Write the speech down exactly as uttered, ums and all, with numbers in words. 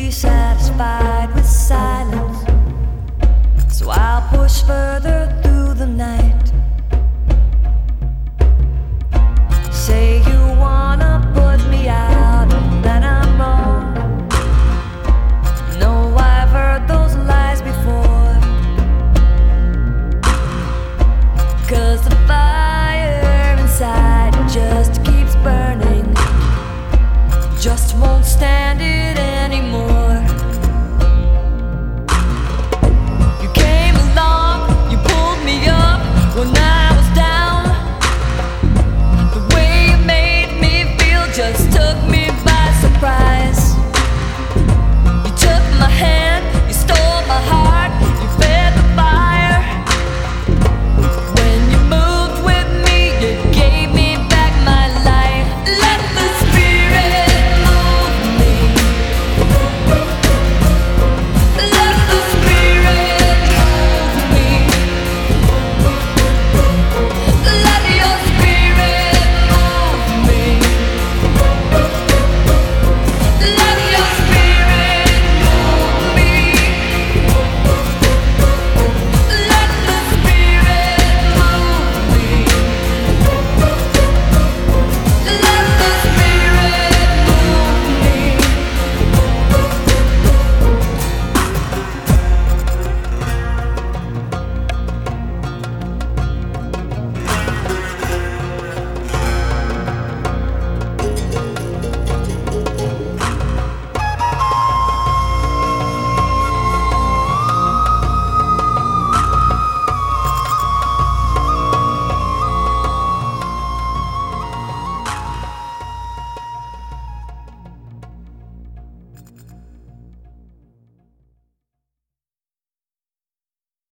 be satisfied with silence, so I'll push further through the night. Say you wanna put me out, and then I'm wrong. No, I've heard those lies before. 'Cause the fire inside just keeps burning, just won't stand it.